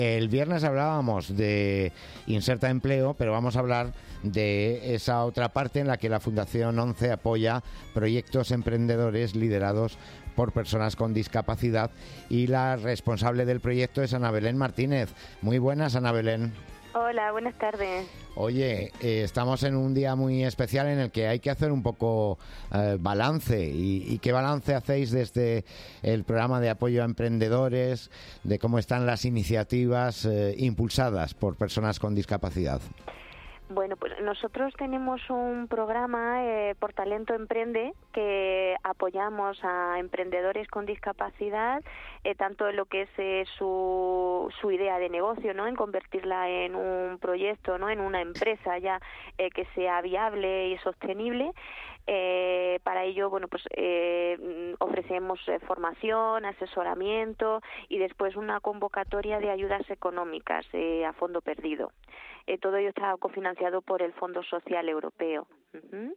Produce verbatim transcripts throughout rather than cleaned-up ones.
El viernes hablábamos de Inserta Empleo, pero vamos a hablar de esa otra parte en la que la Fundación ONCE apoya proyectos emprendedores liderados por personas con discapacidad, y la responsable del proyecto es Ana Belén Martínez. Muy buenas, Ana Belén. Hola, buenas tardes. Oye, eh, estamos en un día muy especial en el que hay que hacer un poco eh, balance. ¿Y, ¿Y qué balance hacéis desde el programa de apoyo a emprendedores, de cómo están las iniciativas eh, impulsadas por personas con discapacidad? Bueno, pues nosotros tenemos un programa, eh, Por Talento Emprende, que apoyamos a emprendedores con discapacidad, eh, tanto en lo que es eh, su, su idea de negocio, ¿no?, en convertirla en un proyecto, ¿no?, en una empresa ya eh, que sea viable y sostenible. Eh, para ello, bueno, pues eh, ofrecemos eh, formación, asesoramiento y después una convocatoria de ayudas económicas eh, a fondo perdido. Eh, todo ello está cofinanciado por el Fondo Social Europeo. Uh-huh.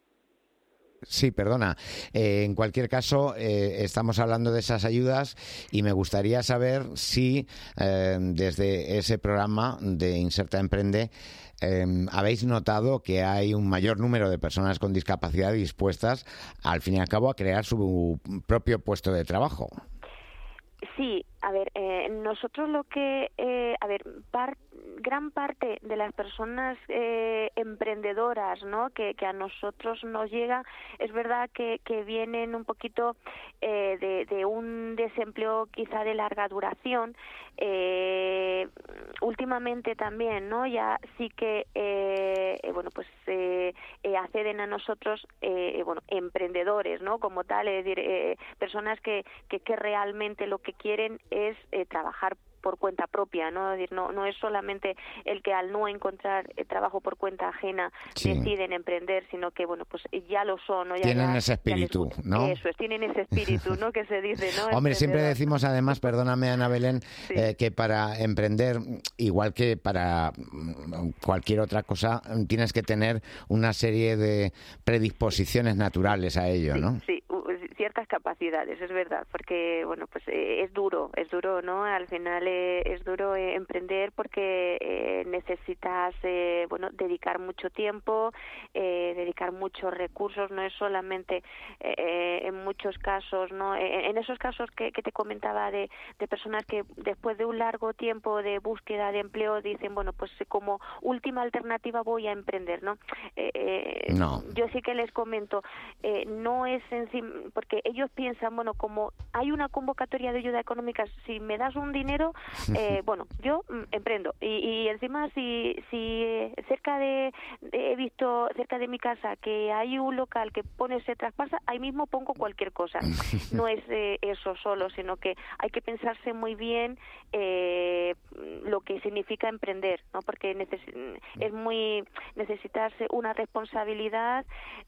Sí, perdona. Eh, en cualquier caso, eh, estamos hablando de esas ayudas y me gustaría saber si eh, desde ese programa de Inserta Emprende eh, habéis notado que hay un mayor número de personas con discapacidad dispuestas, al fin y al cabo, a crear su propio puesto de trabajo. Sí, a ver, eh, nosotros lo que, eh, a ver, par, gran parte de las personas eh, emprendedoras, ¿no?, que, que a nosotros nos llega, es verdad que, que vienen un poquito eh, de, de un desempleo quizá de larga duración. Eh, últimamente también, ¿no?, ya sí que, eh, eh, bueno, pues eh, eh, acceden a nosotros, eh, bueno, emprendedores, ¿no?, como tal, es decir, eh, personas que, que, que realmente lo que quieren es eh, trabajar por cuenta propia, ¿no? Es decir, no, no es solamente el que al no encontrar eh, trabajo por cuenta ajena sí. deciden emprender, sino que, bueno, pues ya lo son, ¿no? Ya, tienen ya, ese espíritu, les, ¿no? Eso es, tienen ese espíritu, ¿no?, que se dice, ¿no? Hombre, siempre decimos además, perdóname, Ana Belén, sí. eh, que para emprender, igual que para cualquier otra cosa, tienes que tener una serie de predisposiciones naturales a ello, sí, ¿no? Sí, ciertas capacidades, es verdad, porque, bueno, pues eh, es duro, es duro, ¿no? Al final eh, es duro eh, emprender porque eh, necesitas, eh, bueno, dedicar mucho tiempo, eh, dedicar muchos recursos, no es solamente eh, en muchos casos, ¿no? En, en esos casos que, que te comentaba de, de personas que después de un largo tiempo de búsqueda de empleo dicen, bueno, pues como última alternativa voy a emprender, ¿no? Eh, eh, no. Yo sí que les comento, eh, no es encima, porque ellos piensan, bueno, como hay una convocatoria de ayuda económica, si me das un dinero, eh, bueno, yo mm, emprendo. Y, y encima, si si cerca de, de, he visto cerca de mi casa que hay un local que pone se traspasa, ahí mismo pongo cualquier cosa. No es eh, eso solo, sino que hay que pensarse muy bien eh, lo que significa emprender, ¿no? Porque neces- es muy necesitarse una responsabilidad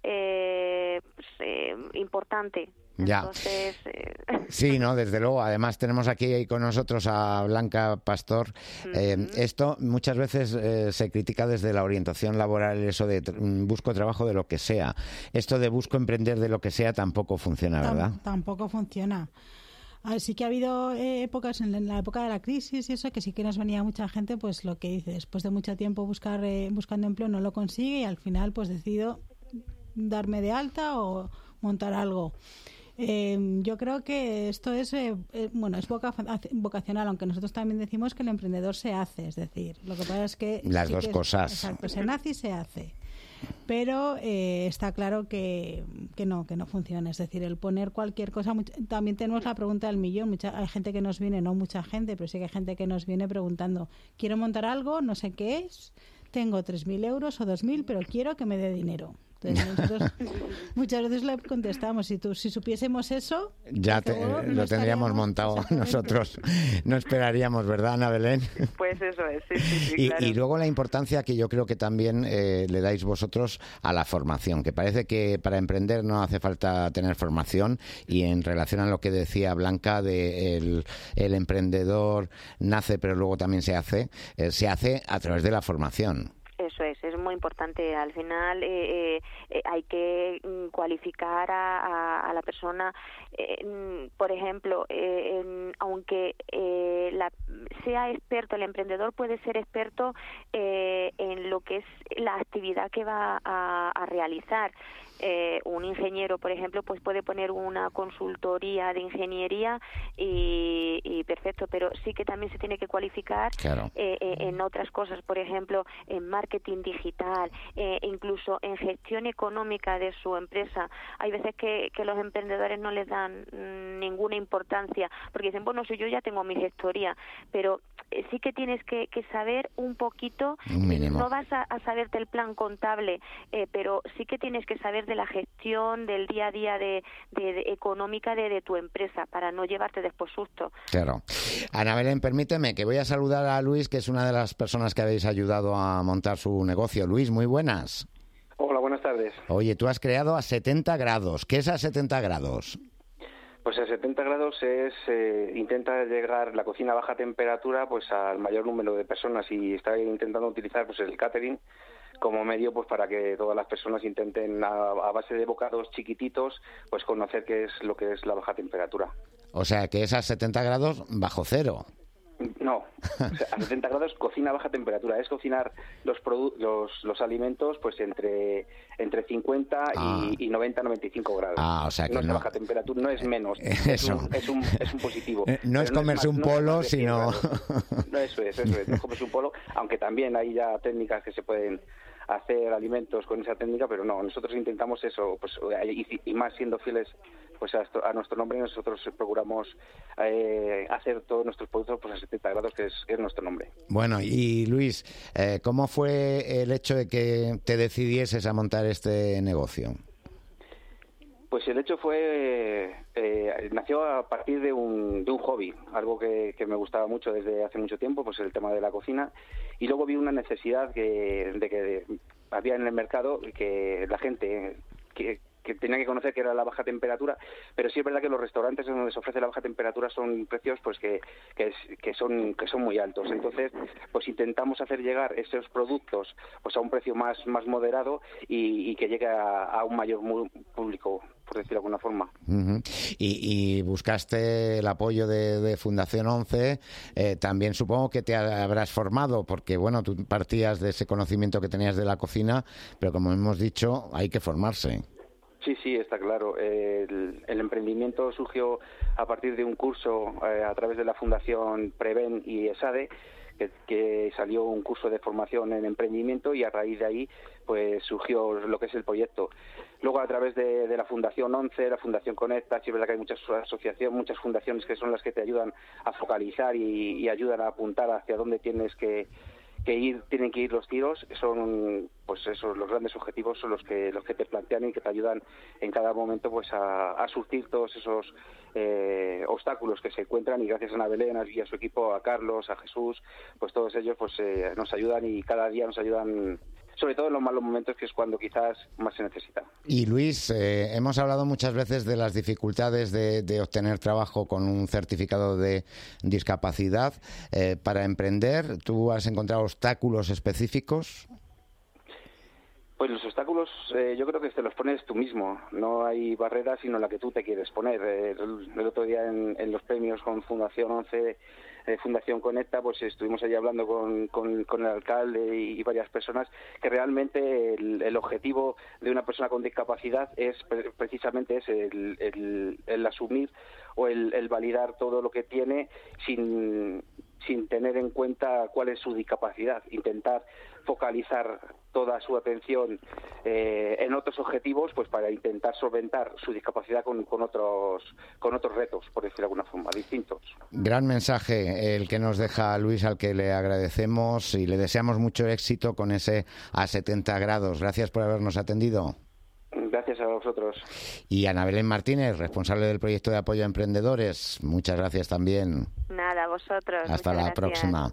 eh, pues, eh, importante. Ya. Entonces, eh... Sí, no, desde luego. Además tenemos aquí con nosotros a Blanca Pastor. Uh-huh. Eh, esto muchas veces eh, se critica desde la orientación laboral, eso de tr- busco trabajo de lo que sea. Esto de busco emprender de lo que sea tampoco funciona, ¿verdad? Tam- tampoco funciona. Así que ha habido eh, épocas, en la época de la crisis y eso, que sí que nos venía mucha gente, pues lo que dice, después de mucho tiempo buscar eh, buscando empleo no lo consigue y al final pues decido darme de alta o montar algo. Eh, yo creo que esto es eh, eh, bueno, es voca- vocacional, aunque nosotros también decimos que el emprendedor se hace, es decir, lo que pasa es que las sí dos que es, cosas. Exacto, se nace y se hace. Pero eh, está claro que, que no, que no funciona. Es decir, el poner cualquier cosa. Much- también tenemos la pregunta del millón. Mucha, hay gente que nos viene, no mucha gente, pero sí que hay gente que nos viene preguntando: quiero montar algo, no sé qué es, tengo tres mil euros o dos mil, pero quiero que me dé dinero. Entonces nosotros muchas veces le contestamos, si tú, si supiésemos eso, ya te, seguro, lo no tendríamos montado nosotros. No esperaríamos, ¿verdad, Ana Belén? Pues eso es, sí, sí, sí, y, claro. y luego la importancia que yo creo que también eh, le dais vosotros a la formación, que parece que para emprender no hace falta tener formación, y en relación a lo que decía Blanca de el, el emprendedor nace pero luego también se hace, eh, se hace a través de la formación. Eso es, es es muy importante. Al final eh, eh, hay que cualificar a, a, a la persona. Eh, por ejemplo, eh, en, aunque eh, la, sea experto, el emprendedor puede ser experto eh, en lo que es la actividad que va a, a realizar. Eh, un ingeniero, por ejemplo, pues puede poner una consultoría de ingeniería y, y perfecto, pero sí que también se tiene que cualificar claro. eh, eh, en otras cosas, por ejemplo, en marketing digital, eh, incluso en gestión económica de su empresa. Hay veces que, que los emprendedores no les dan mmm, ninguna importancia, porque dicen, bueno, si yo ya tengo mi gestoría, pero eh, sí que tienes que, que saber un poquito, un mínimo. No vas a, a saberte el plan contable, eh, pero sí que tienes que saber de la gestión del día a día de, de, de económica de, de tu empresa para no llevarte después susto. Claro. Ana Belén, permíteme que voy a saludar a Luis, que es una de las personas que habéis ayudado a montar su negocio. Luis, muy buenas. Hola, buenas tardes. Oye, tú has creado a setenta grados. ¿Qué es a setenta grados? Pues a setenta grados es eh, intenta llegar la cocina a baja temperatura pues al mayor número de personas y está intentando utilizar pues el catering como medio pues para que todas las personas intenten a, a base de bocados chiquititos pues conocer qué es lo que es la baja temperatura. O sea, que es a setenta grados bajo cero. No, o sea, a setenta grados cocina a baja temperatura, es cocinar los produ- los, los alimentos pues entre entre cincuenta ah. y, y noventa, noventa y cinco grados. Ah, o sea que no es no. baja temperatura, no es menos, Eso. Es, un, es, un, es un positivo. No es comerse no es un más, polo, no es sino... No, eso es, eso es, no es comerse un polo, aunque también hay ya técnicas que se pueden hacer alimentos con esa técnica, pero no, nosotros intentamos eso, pues y, y más siendo fieles pues a, esto, a nuestro nombre, nosotros procuramos eh, hacer todos nuestros productos pues a setenta grados, que es, que es nuestro nombre. Bueno, y Luis, eh, ¿cómo fue el hecho de que te decidieses a montar este negocio? Pues el hecho fue, eh, nació a partir de un, de un hobby, algo que, que me gustaba mucho desde hace mucho tiempo, pues el tema de la cocina, y luego vi una necesidad que, de que había en el mercado que la gente que que tenía que conocer que era la baja temperatura, pero sí es verdad que los restaurantes donde se ofrece la baja temperatura son precios pues que que, es, que son que son muy altos. Entonces, pues intentamos hacer llegar esos productos pues a un precio más más moderado y, y que llegue a, a un mayor público, por decirlo de alguna forma. Uh-huh. y, y buscaste el apoyo de, de Fundación once, eh, también supongo que te habrás formado, porque bueno, tú partías de ese conocimiento que tenías de la cocina, pero como hemos dicho, hay que formarse. Sí, sí, está claro. El, el emprendimiento surgió a partir de un curso eh, a través de la Fundación Preven y ESADE, que, que salió un curso de formación en emprendimiento y a raíz de ahí pues surgió lo que es el proyecto. Luego a través de, de la Fundación once, la Fundación Conecta, sí es verdad que hay muchas asociaciones, muchas fundaciones que son las que te ayudan a focalizar y, y ayudan a apuntar hacia dónde tienes que que ir tienen que ir los tiros. Son pues esos los grandes objetivos, son los que los que te plantean y que te ayudan en cada momento pues a, a surtir todos esos eh, obstáculos que se encuentran, y gracias a Ana Belén y a su equipo, a Carlos, a Jesús, pues todos ellos pues eh, nos ayudan y cada día nos ayudan, sobre todo en los malos momentos, que es cuando quizás más se necesita. Y Luis, eh, hemos hablado muchas veces de las dificultades de, de obtener trabajo con un certificado de discapacidad. Eh, para emprender, ¿tú has encontrado obstáculos específicos? Pues los obstáculos eh, yo creo que te los pones tú mismo. No hay barreras sino la que tú te quieres poner. Eh, el, el otro día en, en los premios con Fundación once, eh, Fundación Conecta, pues estuvimos allí hablando con, con, con el alcalde y, y varias personas, que realmente el, el objetivo de una persona con discapacidad es pre- precisamente ese, el, el, el asumir o el, el validar todo lo que tiene sin, sin tener en cuenta cuál es su discapacidad, intentar focalizar toda su atención eh, en otros objetivos, pues para intentar solventar su discapacidad con, con otros con otros retos, por decirlo de alguna forma, distintos. Gran mensaje el que nos deja Luis, al que le agradecemos y le deseamos mucho éxito con ese a setenta grados. Gracias por habernos atendido. Gracias a vosotros. Y Ana Belén Martínez, responsable del proyecto de apoyo a emprendedores, muchas gracias también. Nada, a vosotros. Hasta Muchas la gracias. próxima.